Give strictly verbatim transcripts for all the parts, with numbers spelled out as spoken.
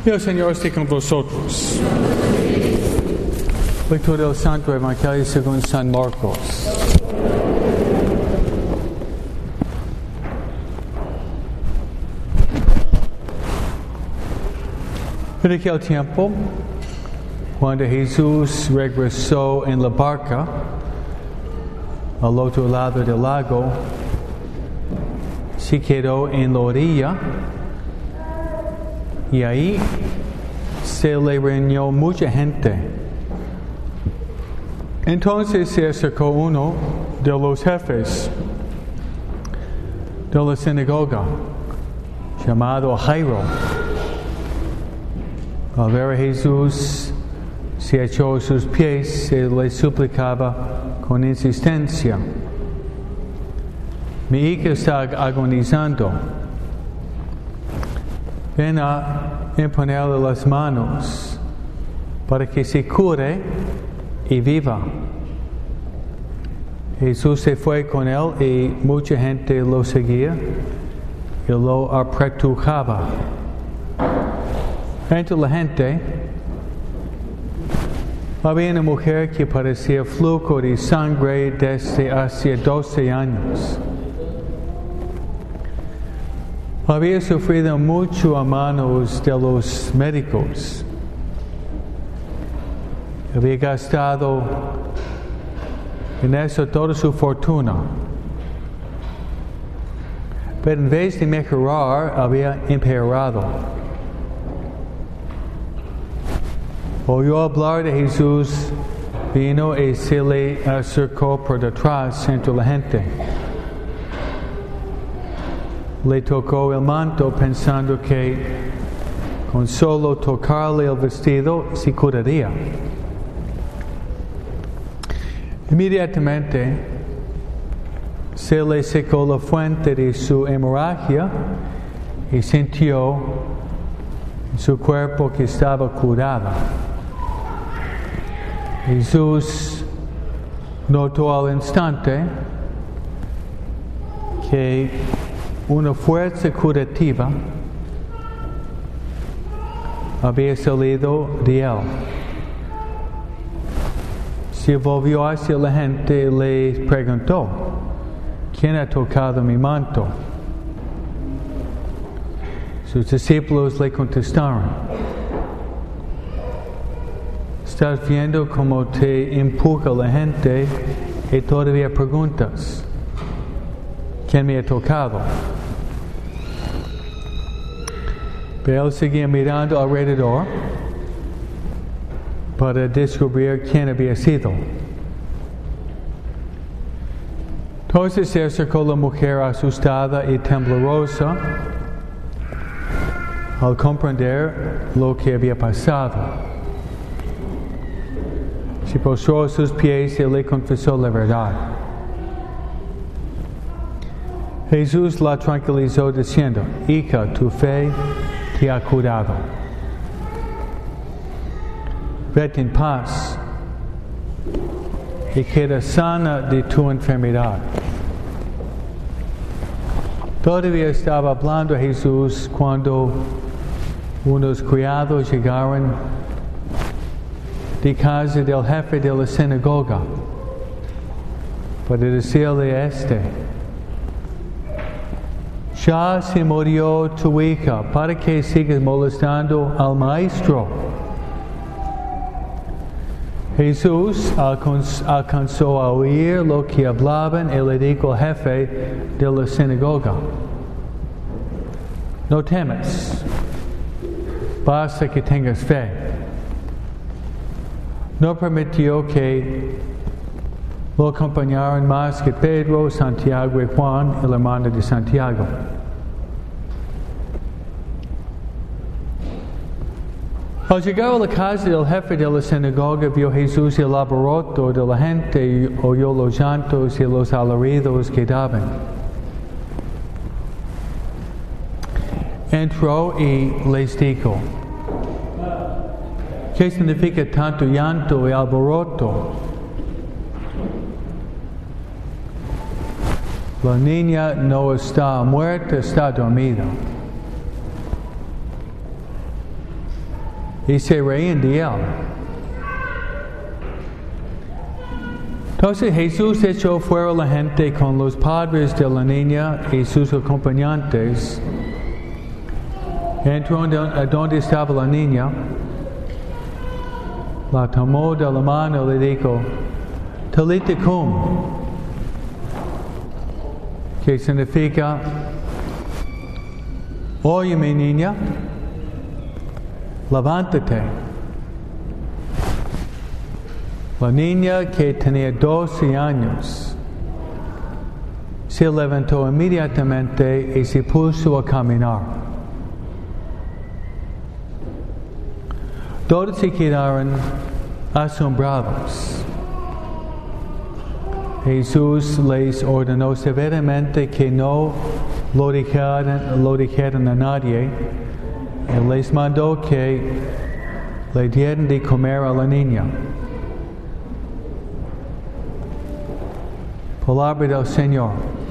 Y el Señor esté con vosotros. Lectura del Santo Evangelio según San Marcos. En aquel tiempo, cuando Jesús regresó en la barca al otro lado del lago, se quedó en la orilla y ahí se le reunió mucha gente. Entonces se acercó uno de los jefes de la sinagoga, llamado Jairo. Al ver a Jesús, se echó a sus pies y le suplicaba con insistencia: mi hija está agonizando. Ven a imponerle las manos para que se cure y viva. Jesús se fue con él y mucha gente lo seguía y lo apretujaba. Entre la gente había una mujer que padecía flujo de sangre desde hace doce años. Había sufrido mucho a manos de los médicos. Había gastado en eso toda su fortuna. Pero en vez de mejorar, había empeorado. Oyó hablar de Jesús, vino y se le acercó por detrás entre la gente. Le tocó el manto pensando que con solo tocarle el vestido se curaría. Inmediatamente se le secó la fuente de su hemorragia y sintió en su cuerpo que estaba curada. Jesús notó al instante que una fuerza curativa había salido de él. Se volvió hacia la gente y le preguntó: ¿quién ha tocado mi manto? Sus discípulos le contestaron: ¿estás viendo cómo te empuja la gente y todavía preguntas: ¿quién me ha tocado? Pero él seguía mirando alrededor para descubrir quién había sido. Entonces se acercó la mujer asustada y temblorosa al comprender lo que había pasado. Se postró a sus pies y le confesó la verdad. Jesús la tranquilizó diciendo: hija, tu fe te ha curado. Vete en paz y queda sana de tu enfermedad. Todavía estaba hablando Jesús cuando unos criados llegaron de casa del jefe de la sinagoga para decirle a este: ya se murió tu hija, ¿para qué sigues molestando al maestro? Jesús alcanzó a oír lo que hablaban y le dijo al jefe de la sinagoga: no temas, basta que tengas fe. No permitió que lo acompañaran más que Pedro, Santiago y Juan, el hermano de Santiago. Al llegar a la casa del jefe de la sinagoga, vio Jesús el alboroto de la gente y oyó los llantos y los alaridos que daban. Entró y les dijo: ¿qué significa tanto llanto y alboroto? La niña no está muerta, está dormida. y se reían de él. Entonces Jesús echó fuera la gente con los padres de la niña y sus acompañantes. Entró a donde estaba la niña, la tomó de la mano y le dijo, Talita cum, que significa, oye mi niña, levántate. La niña que tenía doce años se levantó inmediatamente y se puso a caminar. Todos se quedaron asombrados. Jesús les ordenó severamente que no lo dijeran, lo dijeran a nadie. Él les mandó que le dieran de comer a la niña. Palabra del Señor.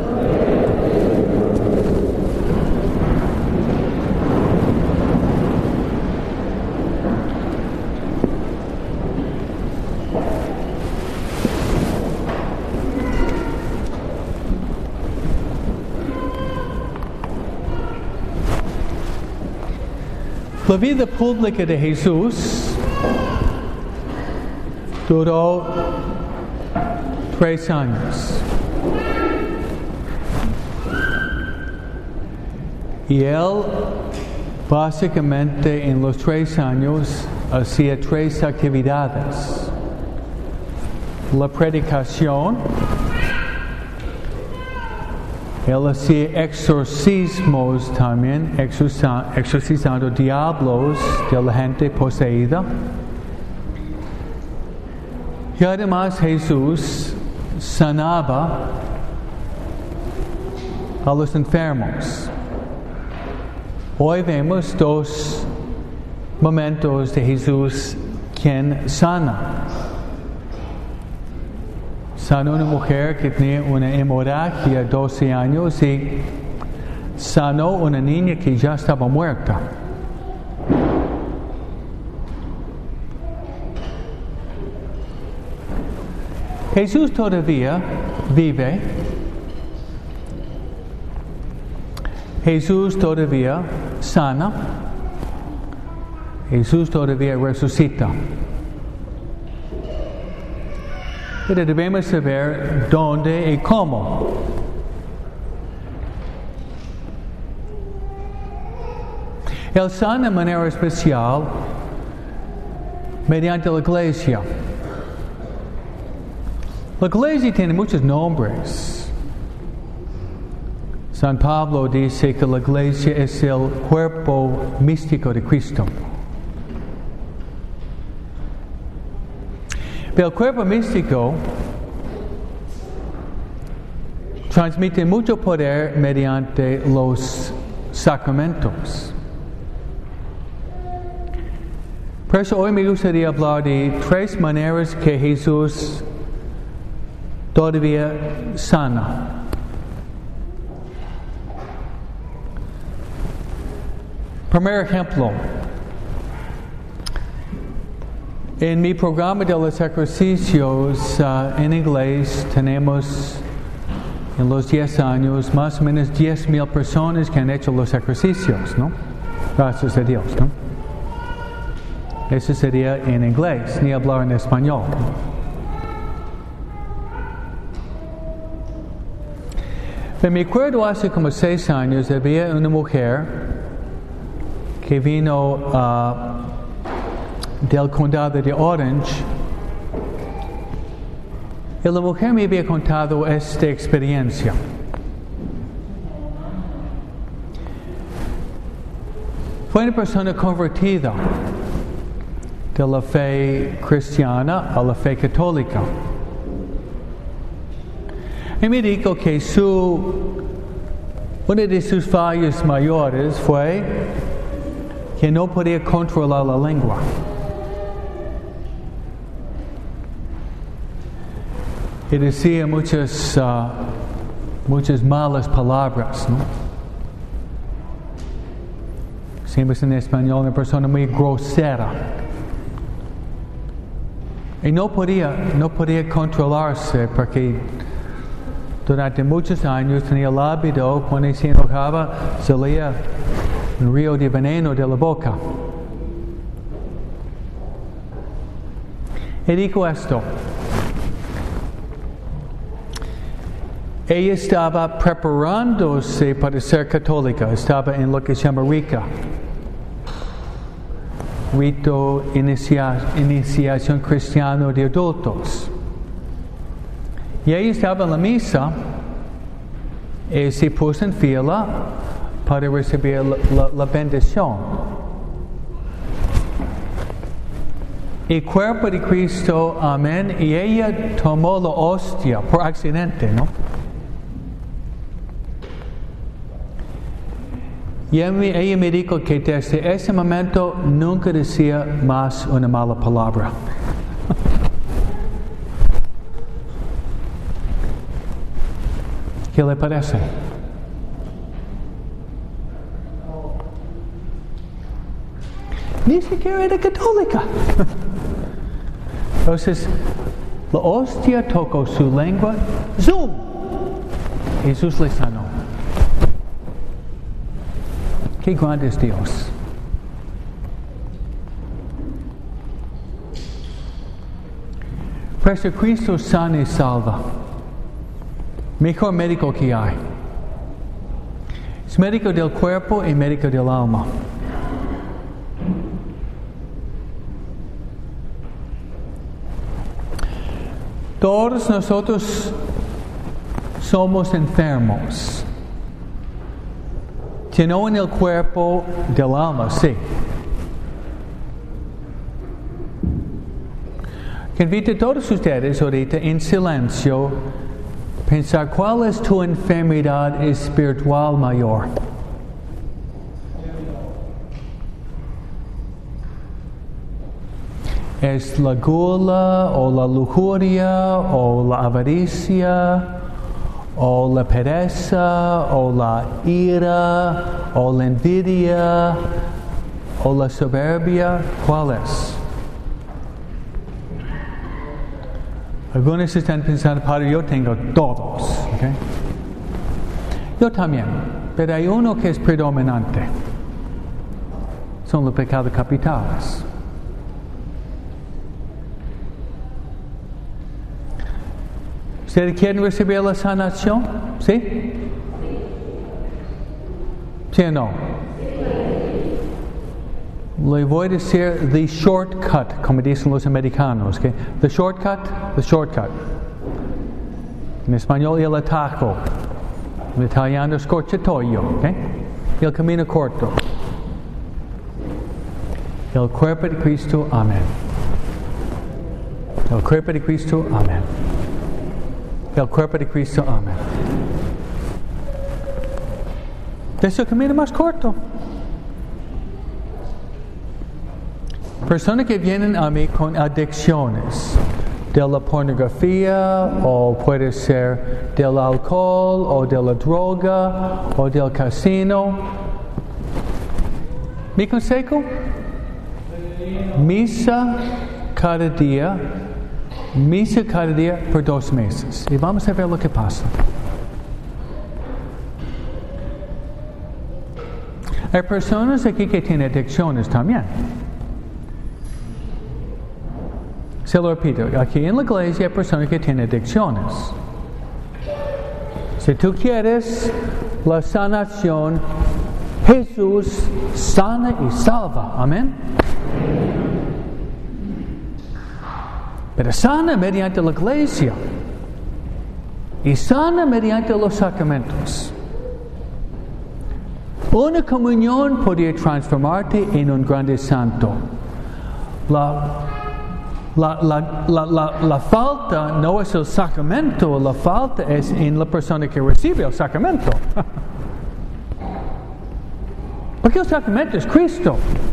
La vida pública de Jesús duró tres años. Y él, básicamente en los tres años, hacía tres actividades. La predicación, él hacía exorcismos también, exorcizando, exorcizando diablos de la gente poseída. Y además Jesús sanaba a los enfermos. Hoy vemos dos momentos de Jesús quien sana. Sanó una mujer que tenía una hemorragia de doce años y sanó una niña que ya estaba muerta. Jesús todavía vive. Jesús todavía sana. Jesús todavía resucita. Pero debemos saber dónde y cómo. Él sana de manera especial mediante la iglesia. La iglesia tiene muchos nombres. San Pablo dice que la iglesia es el cuerpo místico de Cristo. Pero el cuerpo místico transmite mucho poder mediante los sacramentos. Por eso hoy me gustaría hablar de tres maneras que Jesús todavía sana. Primer ejemplo. En mi programa de los ejercicios uh, en inglés tenemos en los diez años más o menos diez mil personas que han hecho los ejercicios, ¿no? Gracias a Dios, ¿no? Eso sería en inglés, ni hablar en español. Pero me acuerdo hace como seis años había una mujer que vino uh, del condado de Orange, y la mujer me había contado esta experiencia. Fue una persona convertida de la fe cristiana a la fe católica. Y me dijo que su, una de sus fallas mayores fue que no podía controlar la lengua. Y decía muchas, uh, muchas malas palabras, ¿no? siempre en español, una persona muy grosera. Y no podía, no podía controlarse porque durante muchos años tenía el hábito, cuando se enojaba, salía un río de veneno de la boca. Y dijo esto. Ella estaba preparándose para ser católica, estaba en lo que se llama Rica, rito inicia, iniciación cristiano de adultos. Y ella estaba en la misa y se puso en fila para recibir la, la, la bendición. El cuerpo de Cristo, amén, y ella tomó la hostia por accidente, ¿no? Y ella me dijo que desde ese momento nunca decía más una mala palabra. ¿Qué le parece? Ni siquiera era católica. Entonces, la hostia tocó su lengua. ¡Zoom! Jesús le sanó. ¡Qué grande es Dios! Pero Cristo sana y salva. Mejor médico que hay. Es médico del cuerpo y médico del alma. Todos nosotros somos enfermos. Si no en el cuerpo del alma, sí. Que invito a todos ustedes ahorita en silencio pensar cuál es tu enfermedad espiritual mayor. ¿Es la gula o la lujuria o la avaricia o la pereza o la ira o la envidia o la soberbia? ¿Cuál es? Algunos están pensando, Padre, yo tengo todos. ¿Okay? Yo también, pero hay uno que es predominante. Son los pecados capitales. ¿Ustedes quieren recibir la sanación? ¿Sí? ¿Sí o no? Le voy a decir the shortcut, como dicen los americanos. ¿Okay? The shortcut, the shortcut. En español, el atajo. En italiano, scorciatoio. ¿Okay? El camino corto. El cuerpo de Cristo, amén. El cuerpo de Cristo, amén. El cuerpo de Cristo, amén. Es el camino más corto. Personas que vienen a mí con adicciones de la pornografía o puede ser del alcohol o de la droga o del casino. Mi consejo, misa cada día, misa cada día por dos meses y vamos a ver lo que pasa. Hay personas aquí que tienen adicciones también. Se lo repito, aquí en la iglesia hay personas que tienen adicciones. Si tú quieres la sanación, Jesús sana y salva. Amén. Pero sana mediante la iglesia. Y sana mediante los sacramentos. Una comunión podría transformarte en un grande santo. La La, la, la, la, la falta no es el sacramento, la falta es en la persona que recibe el sacramento. Porque el sacramento es Cristo.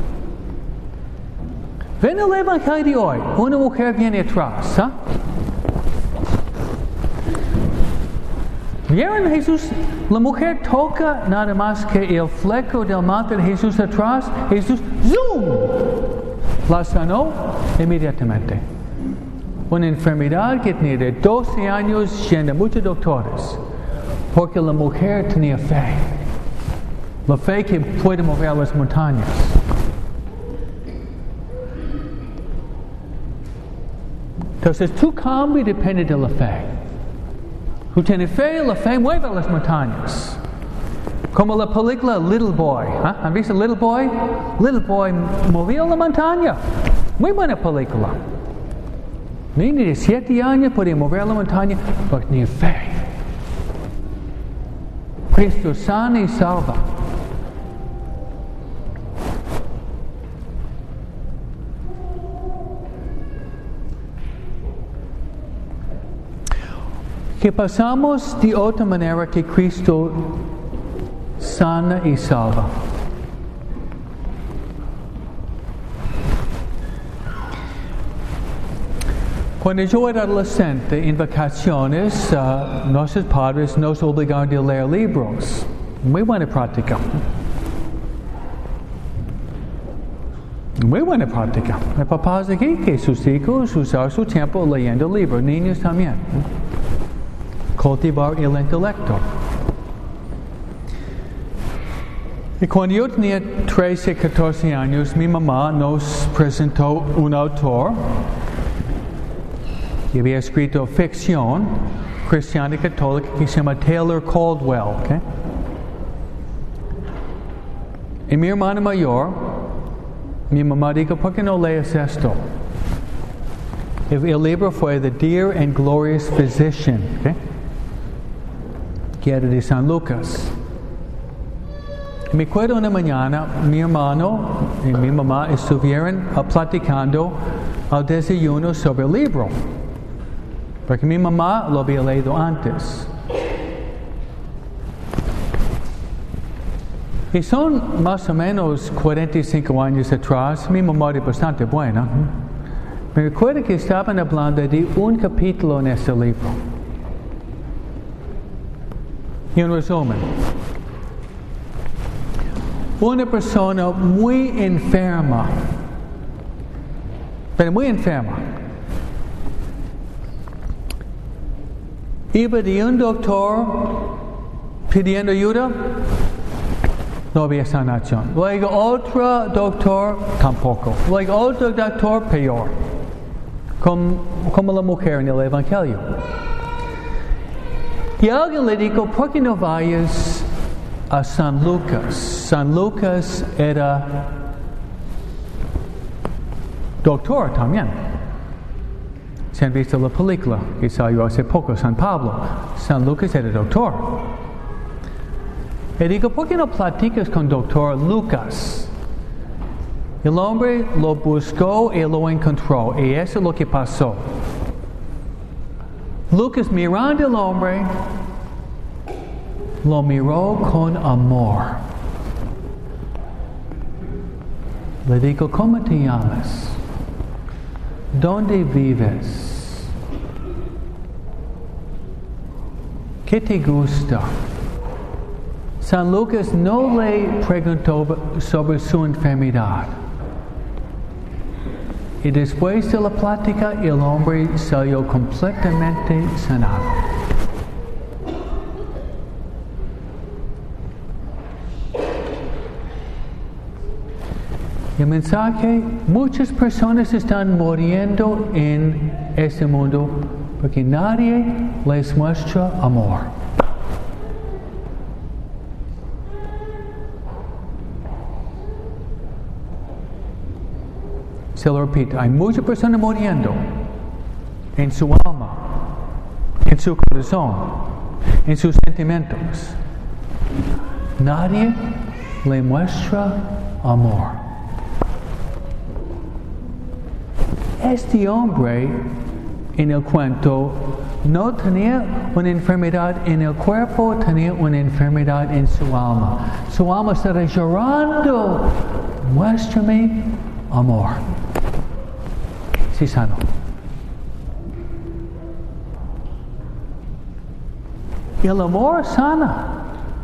Ven el Evangelio de hoy, una mujer viene atrás. ¿eh? ¿Vieron Jesús? La mujer toca nada más que el fleco del manto de Jesús atrás. Jesús, ¡zoom!, la sanó inmediatamente. Una enfermedad que tenía de doce años, llena de muchos doctores. Porque la mujer tenía fe. La fe que puede mover las montañas. Entonces tu cambio depende de la fe. Tú tienes fe, la fe mueve las montañas. Como la película Little Boy. ¿eh? ¿Han visto Little Boy? Little Boy movió la montaña. Muy buena película. Niño de siete años podía mover la montaña porque tenía fe. Cristo sana y salva. Que pasamos de otra manera que Cristo sana y salva. Cuando yo era adolescente, en vacaciones, uh, nuestros padres nos obligaron a leer libros. Muy buena práctica. Muy buena práctica. Hay papás aquí que sus hijos usan su tiempo leyendo libros, niños también. Cultivar el intelecto. Y cuando yo tenía trece, catorce años, mi mamá nos presentó un autor que había escrito ficción cristiana y católica que se llama Taylor Caldwell. ¿Okay? Y mi hermana mayor, mi mamá dijo, ¿por qué no lees esto? El, el libro fue The Dear and Glorious Physician. ¿Okay? Que era de San Lucas. Me acuerdo una mañana, mi hermano y mi mamá estuvieron uh, platicando al desayuno sobre el libro, porque mi mamá lo había leído antes. Y son más o menos cuarenta y cinco años atrás, mi mamá era bastante buena. Me recuerdo que estaban hablando de un capítulo en este libro. Y en resumen, una persona muy enferma, pero muy enferma, iba de un doctor pidiendo ayuda, no había sanación. Luego otro doctor, tampoco. Luego otro doctor, peor. Como, como la mujer en el Evangelio. Y alguien le dijo, ¿por qué no vayas a San Lucas? San Lucas era doctor también. Se han visto la película que salió hace poco, San Pablo. San Lucas era doctor. Y digo, ¿por qué no platicas con doctor Lucas? El hombre lo buscó y lo encontró. Y eso es lo que pasó. Lucas, mirando al hombre, lo miró con amor. Le dijo, ¿cómo te llamas? ¿Dónde vives? ¿Qué te gusta? San Lucas no le preguntó sobre su enfermedad. Y después de la plática, el hombre salió completamente sanado. El mensaje, muchas personas están muriendo en este mundo porque nadie les muestra amor. Se lo repito, hay muchas personas muriendo en su alma, en su corazón, en sus sentimientos. Nadie le muestra amor. Este hombre en el cuento no tenía una enfermedad en el cuerpo, tenía una enfermedad en su alma. Su alma estaba llorando. Muéstrame amor. Sí, sano. El amor sana.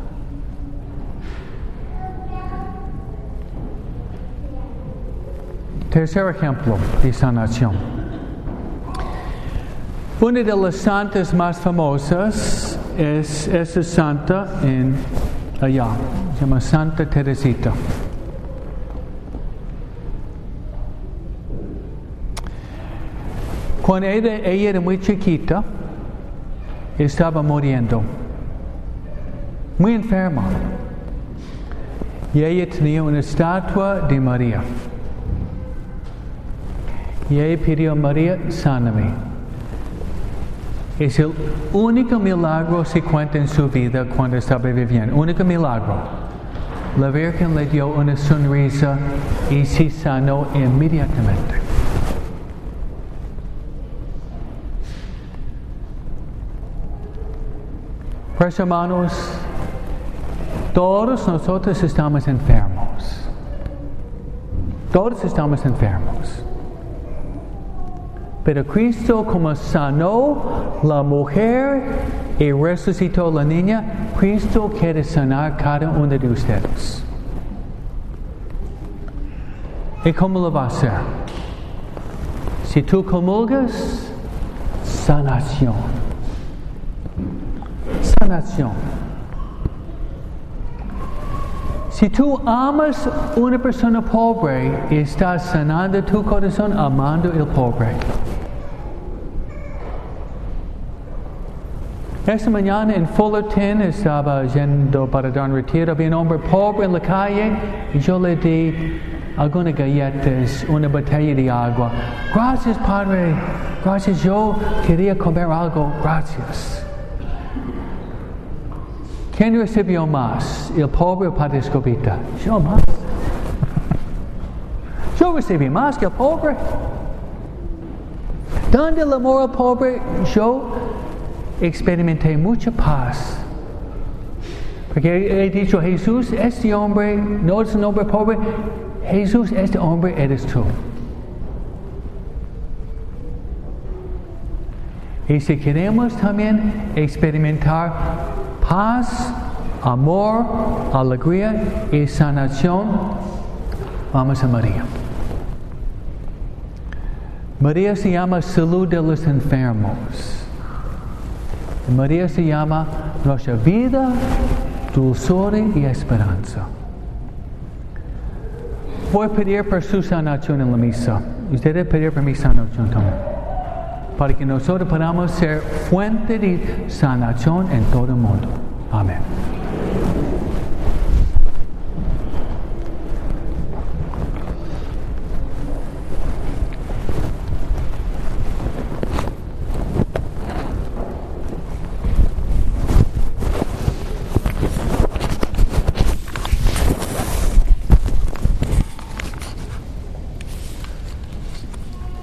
Tercer ejemplo de sanación. Una de las santas más famosas es esa santa en allá, se llama Santa Teresita. Cuando ella, ella era muy chiquita, estaba muriendo, muy enferma, y ella tenía una estatua de María. Y ella pidió a María, sáname. Es el único milagro que se cuenta en su vida cuando estaba viviendo. Único milagro. La Virgen le dio una sonrisa y se sanó inmediatamente. Pues hermanos, todos nosotros estamos enfermos. Todos estamos enfermos. Pero Cristo, como sanó la mujer y resucitó la niña, Cristo quiere sanar cada uno de ustedes. ¿Y cómo lo va a hacer? Si tú comulgas, sanación. Sanación. Si tú amas a una persona pobre, estás sanando tu corazón amando al pobre. Esta mañana en Fullerton estaba yendo para dar un retiro. Había un hombre pobre en la calle y yo le di algunas galletas, una botella de agua. Gracias, Padre. Gracias, yo quería comer algo. Gracias. ¿Quién recibió más? ¿El pobre o Padre Escobita? Yo más. Yo recibí más que el pobre. Dando el amor al pobre, yo experimenté mucha paz. Porque he dicho, Jesús, este hombre no es un hombre pobre. Jesús, este hombre eres tú. Y si queremos también experimentar paz, amor, alegría y sanación, vamos a María. María se llama salud de los enfermos. María se llama nuestra vida, dulzura y esperanza. Voy a pedir por su sanación en la misa. Ustedes pedir por mi sanación también. Para que nosotros podamos ser fuente de sanación en todo el mundo. Amén.